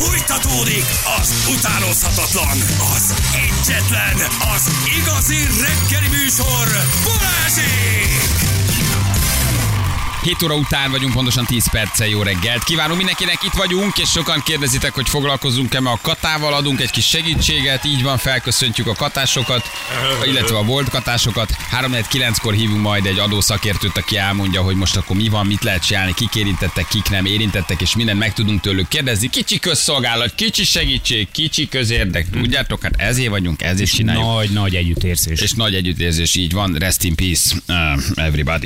Fújtatódik az utánozhatatlan, az egyetlen, az igazi reggeli műsor, Balázsék! 7 óra után vagyunk, pontosan 10 perccel. Jó reggelt kívánunk mindenkinek, itt vagyunk, és sokan kérdezitek, hogy foglalkozunk-e ma a katával, adunk egy kis segítséget, így van, felköszöntjük a katásokat, illetve a volt katásokat. 3-9-kor hívunk majd egy adószakértőt, aki elmondja, hogy most akkor mi van, mit lehet csinálni, kik érintettek, kik nem érintettek, és mindent meg tudunk tőlük kérdezni. Kicsi közszolgálat, kicsi segítség, kicsi közérdek, tudjátok, hát ezért vagyunk, ezért csináljuk. Nagy együttérzés. És nagy együttérzés, így van, rest in peace, everybody.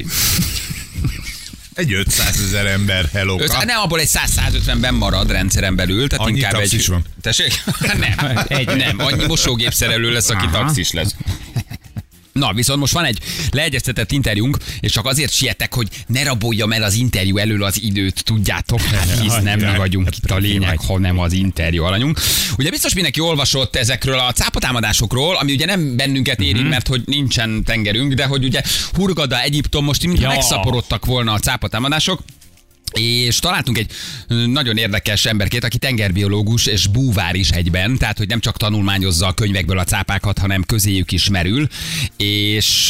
Egy 500 000 ember, hello. Nem, abból egy 100-150-ben marad rendszeren belül. Tehát annyi inkább taxis van? Tessék? Nem, annyi mosógépszerelő lesz, aki taxis lesz. Na, viszont most van egy leegyeztetett interjúnk, és csak azért sietek, hogy ne raboljam el az interjú elől az időt, tudjátok, hisz nem mi vagyunk itt a lényeg, hanem az interjú alanyunk. Ugye biztos mindenki olvasott ezekről a cápatámadásokról, ami ugye nem bennünket érint, mert hogy nincsen tengerünk, de hogy ugye Hurghada, Egyiptom most mintha megszaporodtak volna a cápatámadások. És találtunk egy nagyon érdekes emberkét, aki tengerbiológus és búvár is egyben, tehát hogy nem csak tanulmányozza a könyvekből a cápákat, hanem közéjük is merül, és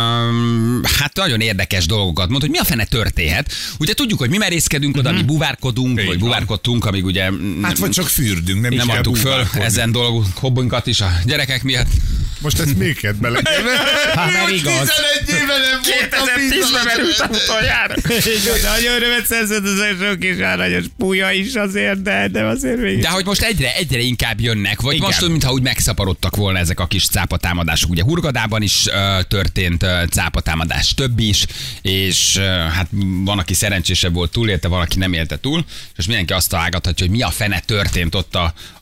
hát nagyon érdekes dolgokat mond, hogy mi a fene történhet. Ugye tudjuk, hogy mi merészkedünk oda, mi búvárkodunk, vagy búvárkodtunk, amíg ugye hát vagy csak fürdünk, nem adtuk föl ezen dolgok, hobbunkat is a gyerekek miatt. Most ezt még kell bele. Hát nem igaz. 11 éve nem voltam 2010-ben merültem utoljára. Nagyon rövid szerződözés, sok kis aranyos púja is azért, de azért még. De hogy most egyre inkább jönnek, vagy most mintha úgy megszaporodtak volna ezek a kis cápatámadások. Ugye Hurghadában is történt cápatámadás, több is, és hát van, aki szerencsésebb volt, túlélte, van, aki nem élte túl, és mindenki azt találgathatja, hogy mi a fene történt ott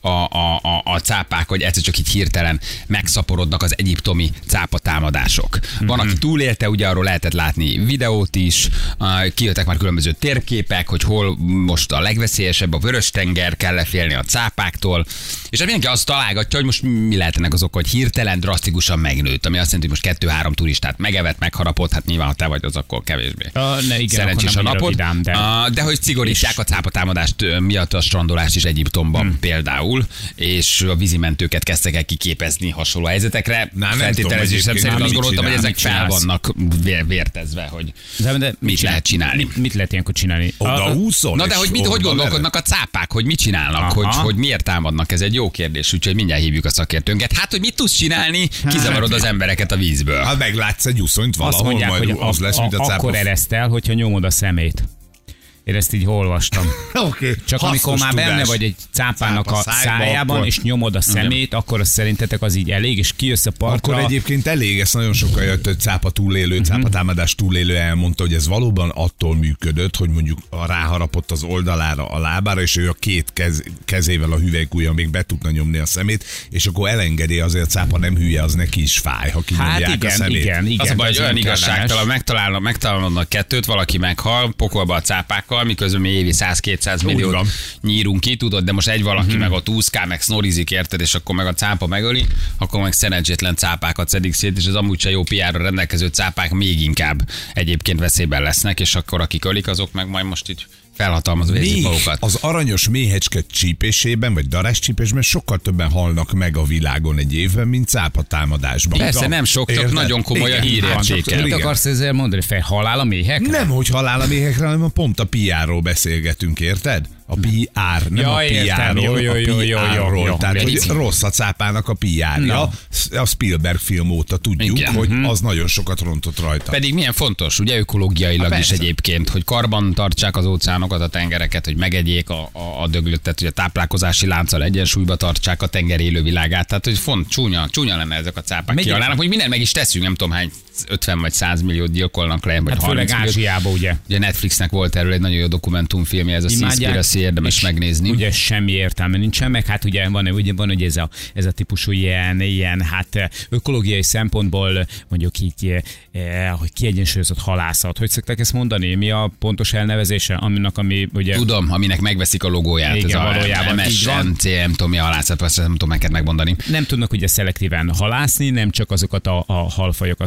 a cápák, hogy egyszer csak így hirtelen megszaporodnak az egyiptomi cápatámadások. Van, aki túlélte, ugye arról lehetett látni videót is, kijöttek már különböző térképek, hogy hol most a legveszélyesebb a Vörös-tenger, kell félni a cápáktól, és hát mindenki azt találgatja, hogy most mi lehet ennek az oka, hogy hirtelen drasztikusan megnőtt, ami azt jelenti, hogy most 2-3 turistát megevett, megharapott, hát nyilván, ha te vagy, az akkor kevésbé. Szerencsés a napod. De hogy szigorítják a cápatámadást miatt a strandolást is Egyiptomban például, és a vízimentőket kezdtek el kiképezni hasonló helyzetekre. Feltételezés szerint azt gondoltam, hogy ezek fel vannak vértezve, hogy mit lehet csinálni. Mit lehet ilyenkor csinálni? Na de hogy gondolkodnak a cápák, hogy mit csinálnak, hogy miért támadnak, ez egy jó kérdés, úgyhogy mindjárt hívjuk a szakértőnket. Hát, hogy mit tudsz csinálni, kizavarod az embereket a vízből. Hát meglátsz egy uszonyt valahol, azt mondják, majd hogy az lesz, mint a cápa. akkor ereszt el, hogyha nyomod a szemét. Én ezt így olvastam. Okay. Csak amikor már benne vagy egy cápának a szájában, akkor... és nyomod a szemét, akkor szerintetek az így elég, és kijössz a partra. Akkor egyébként elég, ezt nagyon sokan jött, hogy cápa túlélő, cápatámadás túlélő elmondta, hogy ez valóban attól működött, hogy mondjuk ráharapott az oldalára, a lábára, és ő a két kezével a hüvelykujjal még be tudna nyomni a szemét, és akkor elengedi, azért a cápa nem hülye, az neki is fáj, ha kinyomják a szemét. Igen. Az a baj, hogy olyan igazságtalan, megtalálnak kettőt, valaki meghal, pokolba a cápákkal, miközben mi évi 100-200 milliót nyírunk ki, tudod, de most egy valaki meg ott úszkál, meg snorizik, érted, és akkor meg a cápa megöli, akkor meg szerencsétlen cápákat szedik szét, és az amúgy se jó PR-ra rendelkező cápák még inkább egyébként veszélyben lesznek, és akkor akik ölik, azok meg majd most így felhatalmazva érzik magukat. Az aranyos méhecske csípésében, vagy daráscsípésben sokkal többen halnak meg a világon egy évben, mint cápatámadásban. Persze, nem sok, csak nagyon komoly a hírértéke. Mit akarsz ezzel mondani, halál a méhekre? Nem, hogy halál a méhekre, hanem pont a PR-ról beszélgetünk, érted? A PR, nem a PR-ról, a PR-ról. Tehát, hogy rossz a cápának a PR-ja. A Spielberg film óta tudjuk, hogy az nagyon sokat rontott rajta. Pedig milyen fontos, ugye ökológiailag is egyébként, hogy karban tartsák az óceánokat, a tengereket, hogy megegyék a döglőt, tehát hogy a táplálkozási lánccal egyensúlyba tartsák a tenger élővilágát. Tehát, hogy csúnya lenne ezek a cápák kihalálnak, hogy mindent meg is teszünk, nem tudom hány 50 vagy 100 milliót gyilkolnak le, vagy hát 30 milliót. Ázsiába, ugye. Ugye Netflixnek volt erről egy nagyon jó dokumentumfilmje, ez a Seaspiracy, érdemes megnézni. Ugye semmi értelme nincsen, meg hát ugye van hogy ez a típusú ilyen hát ökológiai szempontból mondjuk így, hogy kiegyensúlyozott halászat. Hogy szokták ezt mondani? Mi a pontos elnevezése? Ami ugye... Tudom, aminek megveszik a logóját. Igen, ez valójában MSNC, nem tudom mi a halászat, azt nem tudom neked megmondani. Nem tudnak ugye szelektíven halászni, nem csak azokat a halfajokat húzzák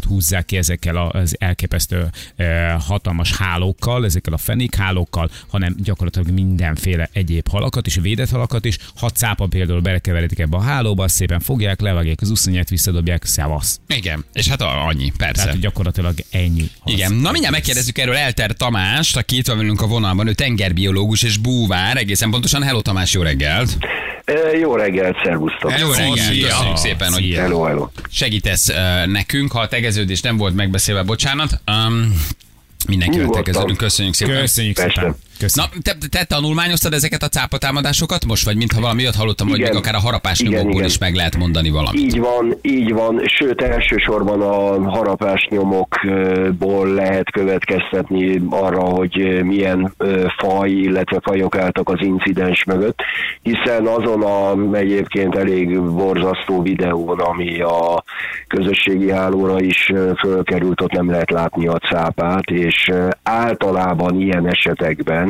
fogják ki ezekkel az elképesztő hatalmas hálókkal, ezekkel a fenékhálókkal, hanem gyakorlatilag mindenféle egyéb halakat és védett halakat is. Ha cápa például belekeveredik ebbe a hálóba, szépen fogják, levágják az uszonyát, visszadobják, szevasz. Igen, és hát annyi, persze. Tehát gyakorlatilag ennyi. Igen, na mindjárt megkérdezzük erről Elter Tamást, aki itt van velünk a vonalban, ő tengerbiológus és búvár, egészen pontosan. Hello Tamás, jó reggelt! Jó reggelt, szervusztok! Jó reggelt, köszönjük szépen, hogy Hello. segítesz nekünk. Ha a tegeződés nem volt megbeszélve, bocsánat. Mindenkivel tegeződünk, köszönjük szépen. Köszönjük szépen. Na, te tanulmányoztad ezeket a cápatámadásokat most, vagy mintha valami olyat hallottam, hogy még akár a harapásnyomokból is meg lehet mondani valamit? Így van, sőt elsősorban a harapásnyomokból lehet következtetni arra, hogy milyen faj, illetve fajok álltak az incidens mögött, hiszen azon egyébként elég borzasztó videón, ami a közösségi hálóra is fölkerült, ott nem lehet látni a cápát, és általában ilyen esetekben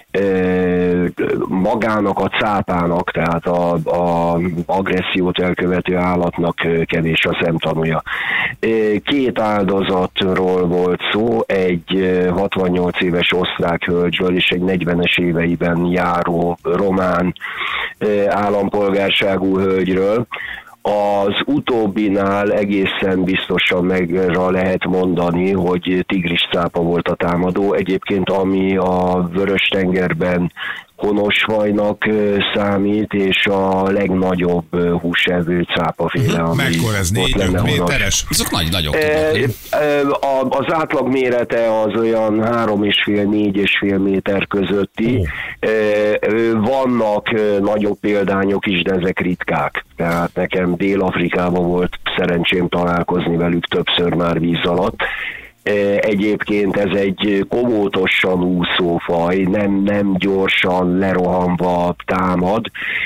magának a cápának, tehát a agressziót elkövető állatnak kevés a szemtanúja. 2 áldozatról volt szó, egy 68 éves osztrák hölgyről és egy 40-es éveiben járó román állampolgárságú hölgyről. Az utóbbinál egészen biztosan megre lehet mondani, hogy tigriscápa volt a támadó. Egyébként ami a Vörös-tengerben honos fajnak számít, és a legnagyobb húsevő cápaféle, ami mekkora ez, 4-5 méteres? Azok nagyok. Az átlag mérete az olyan 3,5-4,5 méter közötti. Vannak nagyobb példányok is, de ezek ritkák. Tehát nekem Dél-Afrikában volt szerencsém találkozni velük többször már víz alatt. Egyébként ez egy komótosan úszó faj, nem gyorsan lerohanva támad,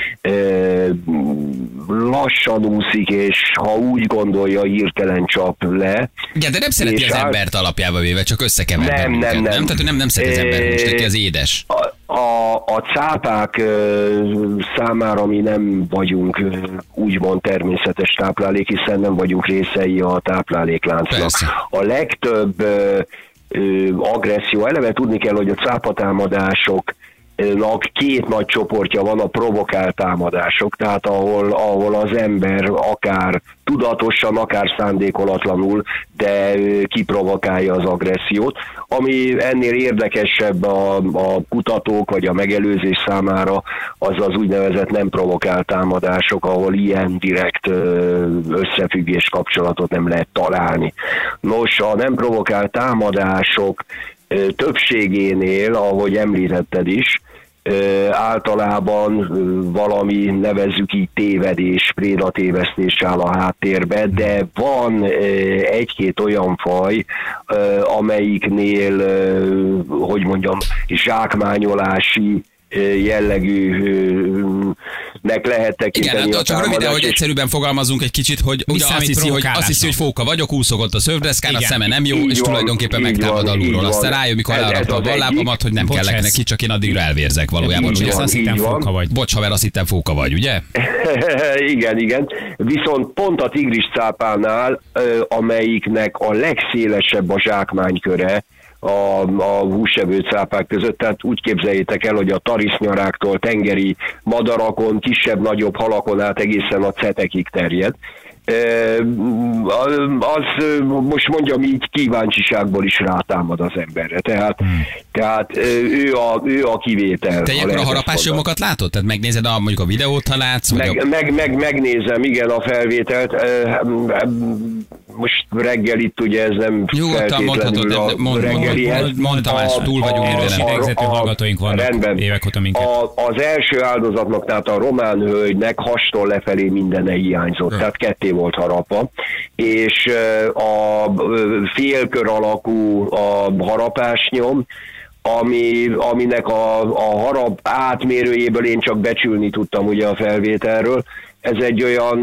lassan úszik, és ha úgy gondolja, hirtelen csap le. Igen, de nem szereti az embert alapjába véve, csak összekeverni minket, nem? Tehát nem szereti az ember, most neki az édes. A cápák számára mi nem vagyunk úgymond természetes táplálék, hiszen nem vagyunk részei a táplálékláncnak. Persze. A legtöbb agresszió, eleve tudni kell, hogy a cápatámadások 2 nagy csoportja van, a provokált támadások, tehát ahol az ember akár tudatosan, akár szándékolatlanul, de kiprovokálja az agressziót. Ami ennél érdekesebb a kutatók vagy a megelőzés számára, az az úgynevezett nem provokált támadások, ahol ilyen direkt összefüggés kapcsolatot nem lehet találni. Nos, a nem provokált támadások többségénél, ahogy említetted is, általában valami, nevezzük így, tévedés, prédatévesztés áll a háttérbe, de van 1-2 olyan faj, amelyiknél, hogy mondjam, zsákmányolási jellegűnek lehet tekinteni. Igen, csak röviden, hogy egyszerűen fogalmazunk egy kicsit, hogy ugye azt hiszi, hogy fóka vagyok, úszok ott a szörfdeszkán, a szeme nem jó, és tulajdonképpen megtámad alulról. Aztán rájön, mikor elrakta a ballábamat, hogy nem kellek neki, csak én addigra elvérzek valójában. Ugye azt hittem fóka vagy. Bocs, haver, azt hittem fóka vagy, ugye? Igen. Viszont pont a tigriscápánál, amelyiknek a legszélesebb a zsákmányköre, a húsevő cápák között, tehát úgy képzeljétek el, hogy a tarisznyaráktól tengeri madarakon, kisebb-nagyobb halakon át egészen a cetekig terjed. Az most mondjam így kíváncsiságból is rátámad az emberre. Tehát ő a kivétel. Te ilyenkor a harapásnyomokat látod? Tehát megnézed mondjuk a videót, ha látsz? Megnézem, igen, a felvételt. Most reggel itt ugye ez nem feltétlenül a reggelihez. Mondtam, túl vagyunk idegzetű hallgatóink vannak rendben. Évek óta minket. Az első áldozatnak, tehát a román hölgynek hastól lefelé mindene hiányzott, tehát 2 volt harapa, és a félkör alakú a harapásnyom, aminek a harap átmérőjéből én csak becsülni tudtam ugye a felvételről, ez egy olyan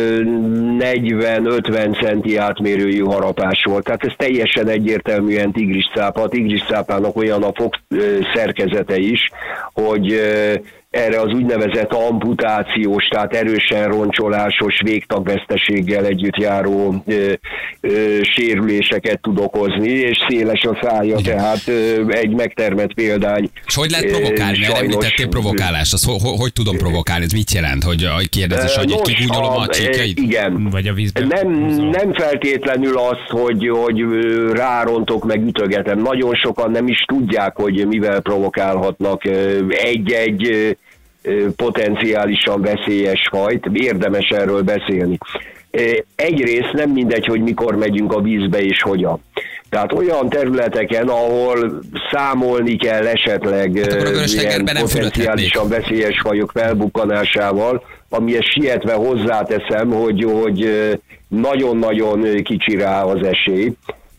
40-50 centi átmérőjű harapás volt. Tehát ez teljesen egyértelműen tigriscápa. A tigriscápának olyan a fog szerkezete is, hogy erre az úgynevezett amputációs, tehát erősen roncsolásos, végtagveszteséggel együtt járó sérüléseket tud okozni, és széles a szája, tehát egy megtermett példány. És hogy lehet provokálni? Mert említettél provokálást. Hogy tudom provokálni? Ez mit jelent? Hogy kérdezés, hogy egy kigúnyolom a csíkjait? Igen. Vagy a vízben? Nem feltétlenül az, hogy rárontok, meg ütögetem. Nagyon sokan nem is tudják, hogy mivel provokálhatnak egy-egy potenciálisan veszélyes fajt. Érdemes erről beszélni. Egyrészt nem mindegy, hogy mikor megyünk a vízbe és hogyan. Tehát olyan területeken, ahol számolni kell esetleg ilyen potenciálisan veszélyes fajok felbukkanásával, amihez sietve hozzáteszem, hogy nagyon-nagyon kicsi rá az esély.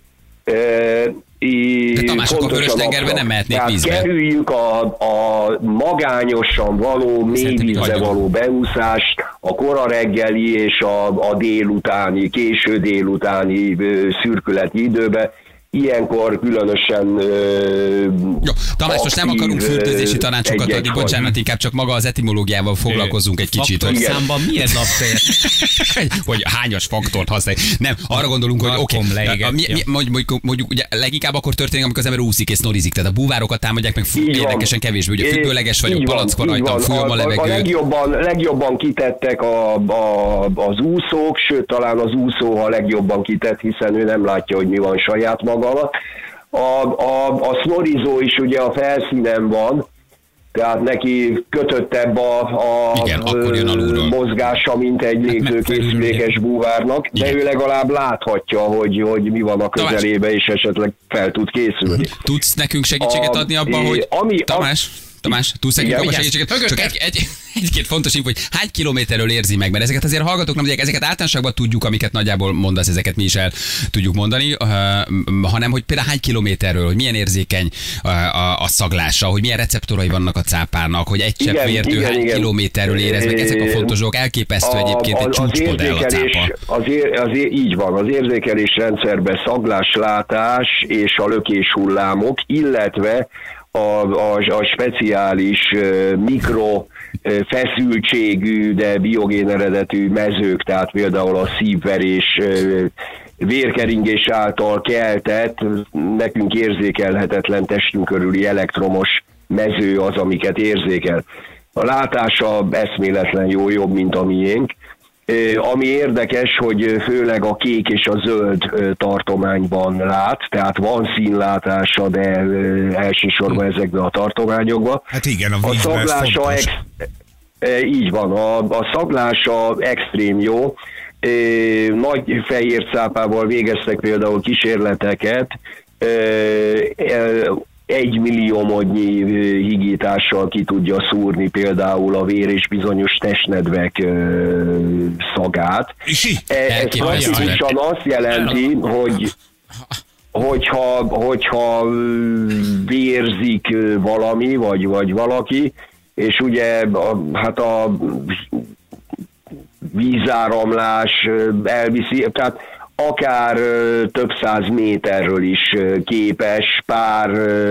De Tamás, akkor Vörös-tengerben nem mehetnék vízbe. Kerüljük a magányosan való, mély vízbe való beúszást, a kora reggeli és a délutáni, késő délutáni szürkületi időbe. Ilyenkor különösen jó, Tamás, most nem akarunk fürdőzési tanácsokat adni, bocsánat, inkább csak maga az etimológiával foglalkozunk egy kicsit. Faktor számban milyen napfél? Hogy hányas faktort használj. Nem, arra gondolunk, hogy oké. Mondjuk ugye leginkább akkor történik, amikor az ember úszik és snorizik, tehát a búvárokat támadják, meg érdekesen kevésbé, ugye függőleges vagyok, palackon rajtam, fújom a levegőt. Legjobban kitettek az úszók, sőt talán az úszó a legjobban kitett, hiszen ő nem látja, hogy mi van saját maga alatt. A sznorizó is ugye a felszínen van, tehát neki kötöttebb a mozgása, mint egy légzőkészülékes búvárnak, de ő legalább láthatja, hogy mi van a közelébe, és esetleg fel tud készülni. Tudsz nekünk segítséget adni abban, hogy... Tamás, tudsz nekünk abban segítséget? Csak egy-két fontos info, hogy hány kilométerről érzi meg, mert ezeket azért hallgatók nem tudják, ezeket általánosságban tudjuk, amiket nagyjából mondasz, ezeket mi is el tudjuk mondani, hanem hogy például hány kilométerről, hogy milyen érzékeny a szaglása, hogy milyen receptorai vannak a cápának, hogy egy csepp vértől hány kilométerről érez meg, ezek a fontos dolgok, elképesztő egyébként egy csúcsmodell a cápa. Így van, az érzékelés rendszerben szagláslátás és a lökéshullámok, illetve a speciális mikrofeszültségű, de biogén eredetű mezők, tehát például a szívverés, vérkeringés által keltett, nekünk érzékelhetetlen testünk körüli elektromos mező az, amiket érzékel. A látása eszméletlen jó, jobb, mint a miénk. Ami érdekes, hogy főleg a kék és a zöld tartományban lát, tehát van színlátása, de elsősorban ezekben a tartományokban. Hát igen, a szaglása így van, a szaglása extrém jó. Nagy fehér cápával végeztek például kísérleteket, 1 milliómodnyi higítással ki tudja szúrni például a vér és bizonyos testnedvek szagát. Ez praktikusan azt jelenti, hogyha vérzik valami, vagy valaki, és ugye hát a vízáramlás elviszi, tehát akár több száz méterről is képes pár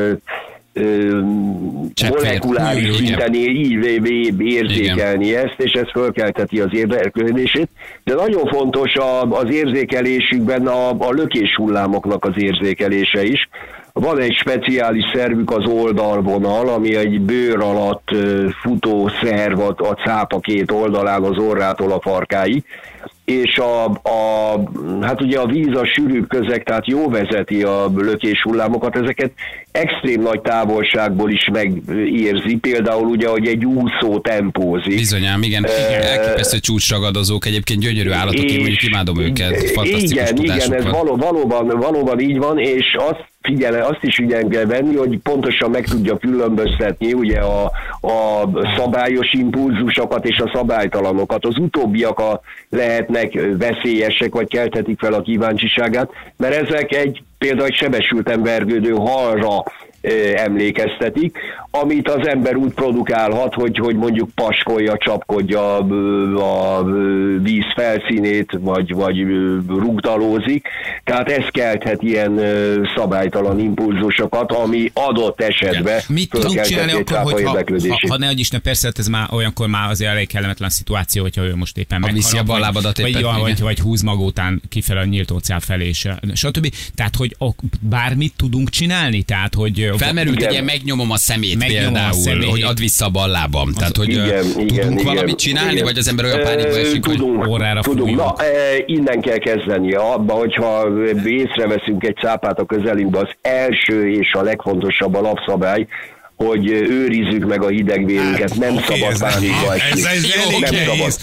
molekuláris szinten érzékelni ezt, és ez fölkelteti az érdeklődését. De nagyon fontos az érzékelésükben a lökéshullámoknak az érzékelése is. Van egy speciális szervük, az oldalvonal, ami egy bőr alatt futó szerv a cápa két oldalán, az orrától a farkáig, és hát ugye a víz a sűrűbb közeg, tehát jó vezeti a lökéshullámokat, ezeket extrém nagy távolságból is megérzi, például ugye, hogy egy úszó tempózik. Bizonyám, igen, elképesztő csúcsragadozók, egyébként gyönyörű állatok, én mondjuk imádom őket, fantasztikus tudásukkal. Igen, ez valóban így van, és azt is figyelme kell venni, hogy pontosan meg tudja különböztetni ugye a szabályos impulzusokat és a szabálytalanokat. Az utóbbiak lehetnek veszélyesek, vagy kelthetik fel a kíváncsiságát, mert ezek például egy sebesülten vergődő halra emlékeztetik, amit az ember úgy produkálhat, hogy mondjuk paskolja, csapkodja a víz felszínét, vagy rugdalózik. Tehát ez kelthet ilyen szabálytalan impulzusokat, ami adott esetben mit tudunk csinálni akkor, ha ne adj Isten, persze, ez már olyankor már azért elég kellemetlen szituáció, hogyha ő most éppen megviszi a ballábadat éppen, vagy húz maga után kifele a nyílt óceán felé, és stb. Tehát, hogy bármit tudunk csinálni? Tehát, hogy felmerült egy ilyen megnyomom a szemét például, hogy add vissza a ballában. Tehát, hogy tudunk valamit csinálni, vagy az ember olyan pánikba esik, hogy órára tudunk. Na, innen kell kezdeni. Abba, hogyha észreveszünk egy cápát a közelünkbe, az első és a legfontosabb alapszabály, hogy őrizzük meg a hidegvérünket, nem szabad pánikba esni. Nem szabad.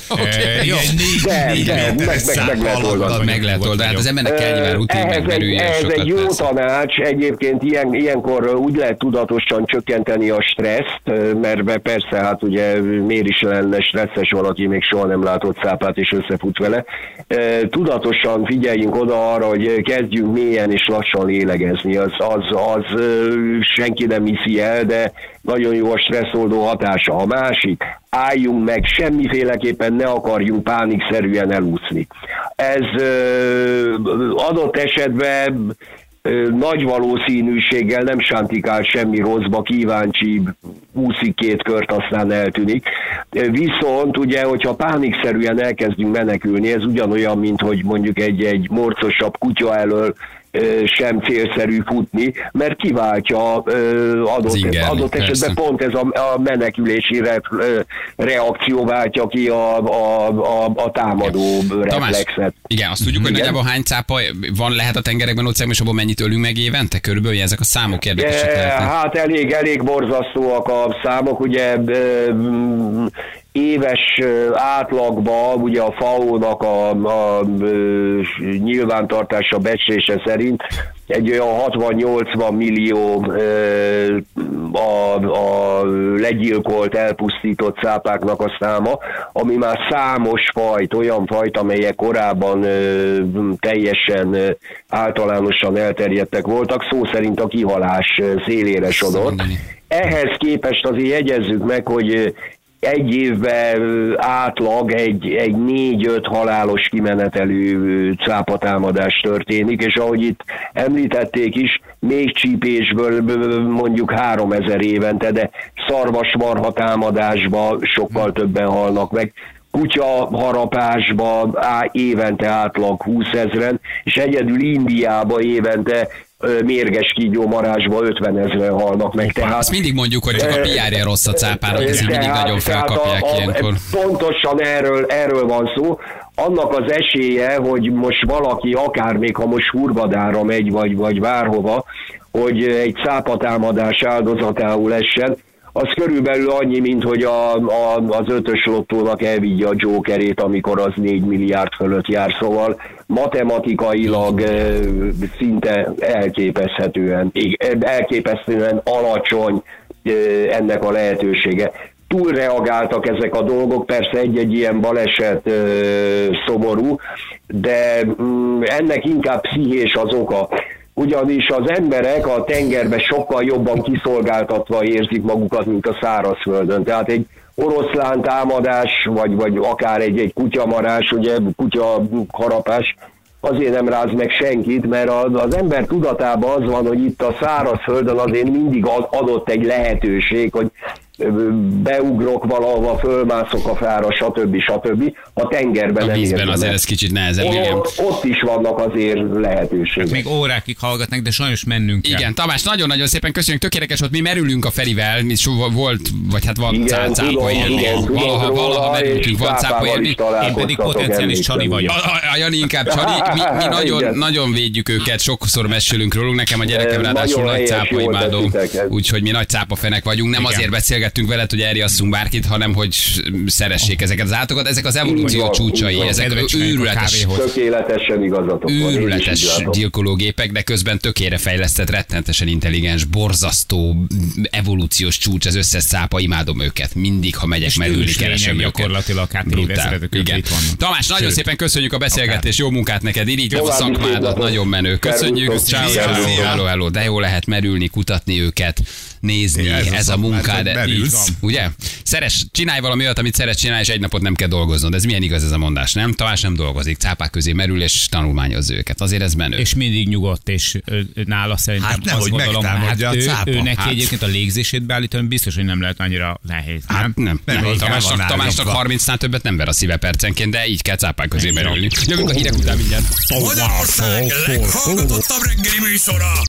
Meg lehet oldani. Hát az embernek kell nyilván rutin, megmerüljen sokat. Ez egy jó tanács. Egyébként ilyenkor úgy lehet tudatosan csökkenteni a stresszt, mert persze, hát ugye miért is lenne stresszes valaki, még soha nem látott cápát és összefut vele. Tudatosan figyeljünk oda arra, hogy kezdjünk mélyen és lassan lélegezni. Az senki nem hiszi el, de nagyon jó a stresszoldó hatása. A másik, álljunk meg, semmiféleképpen ne akarjunk pánikszerűen elúszni. Ez adott esetben nagy valószínűséggel nem sántikál semmi rosszba, kíváncsi, úszik 2 kört, aztán eltűnik. Viszont ugye, hogyha pánikszerűen elkezdünk menekülni, ez ugyanolyan, mint hogy mondjuk egy morcosabb kutya elől sem célszerű futni, mert kiváltja adott esetben pont ez a menekülési reakció váltja ki a támadó reflexet. Igen, azt tudjuk, hogy nagyjából hány cápa lehet a tengerekben, óceánban, és abban mennyit ölünk meg évente? Körülbelül ezek a számok érdekesek lehetnek. Hát elég borzasztóak a számok, ugye éves átlagban ugye a FAO-nak a nyilvántartása becslése szerint egy olyan 60-80 millió a legyilkolt, elpusztított cápáknak a száma, ami már számos fajt, olyan fajt, amelyek korábban teljesen általánosan elterjedtek voltak, szó szerint a kihalás szélére sodort. Ehhez képest azért jegyezzük meg, hogy egy évben átlag egy 4-5 halálos kimenetelű cápatámadás történik, és ahogy itt említették is, még csípésből mondjuk 3000 évente, de szarvasmarha támadásban sokkal többen halnak meg. Kutya harapásba évente átlag 20 000-en, és egyedül Indiába évente mérges kígyómarásba 50 000 halnak meg. Tehát, azt mindig mondjuk, hogy csak a PR-ja rossz a cápának, ezt így mindig nagyon felkapják ilyenkor. Pontosan erről van szó. Annak az esélye, hogy most valaki, akár még ha most Hurgadára megy, vagy bárhova, hogy egy cápatámadás áldozatául essen, az körülbelül annyi, mint hogy az 5-ös lottónak elvigye a jokerét, amikor az 4 milliárd fölött jár, szóval matematikailag szinte elképesztően alacsony ennek a lehetősége. Túlreagáltak ezek a dolgok, persze egy-egy ilyen baleset szomorú, de ennek inkább pszichés az oka. Ugyanis az emberek a tengerben sokkal jobban kiszolgáltatva érzik magukat, mint a szárazföldön. Tehát egy oroszlán támadás, vagy akár egy kutyamarás, ugye kutyaharapás azért nem ráz meg senkit, mert az ember tudatában az van, hogy itt a szárazföldön azért mindig adott egy lehetőség, hogy beugrok valahova, fölmászok a fára, stb. A tengerben nem vízben érzem. Azért ez kicsit nehezebb. Ott is vannak azért lehetőségek. Még órákig hallgatnak, de sajnos mennünk kell. Igen, Tamás, nagyon-nagyon szépen köszönjük, tökéletes volt, mi merülünk a Ferivel, mi volt, vagy hát van cápa élmény. Valaha merültünk, van cápa élmény. Én pedig potenciális Csali vagyok. A Jani inkább Csali, mi nagyon védjük őket, sokszor mesélünk róluk, nekem a gyerekem ráadásul nagy cápa imádó, úgyhogy mi nagy cápa fenek vagyunk, nem azért beszélgetünk beszélgettünk veled, hogy elriasszunk bárkit, hanem hogy szeressék ezeket az állatokat. Ezek az evolúció csúcsai, ezek őrületes, tökéletesen igazatok van. őrületes gyilkológépek, de közben tökére fejlesztett, rettenetesen intelligens, borzasztó evolúciós csúcs, az összes cápa, imádom őket. Mindig, ha megyek merülni, keresem őket. Gyakorlatilag hát évezredek itt vannak. Tamás, nagyon szépen köszönjük a beszélgetést, jó munkát neked, irigyem a szakmádat, nagyon menő. Köszönjük, ciao, hello, de jó lehet merülni, kutatni őket, nézni, ez a munkád, ugye? Csinálj valami olyat, amit szeretsz csinálni, és egy napot nem kell dolgoznod. Ez milyen igaz ez a mondás, nem? Tamás nem dolgozik, cápák közé merül, és tanulmányozza őket. Azért ez menő. És mindig nyugodt, és nála szerintem hát nehogy megtámadja a cápa. Ő neki egyébként a légzését beállítani biztos, hogy nem lehet annyira nehéz. Hát nem. Tamásnak 30-nál többet nem ver a szíve percenként, de így kell cápák közé merülni. Jövünk a hírek után mindjárt. Magyarország leghallgatottabb reggeli műsora.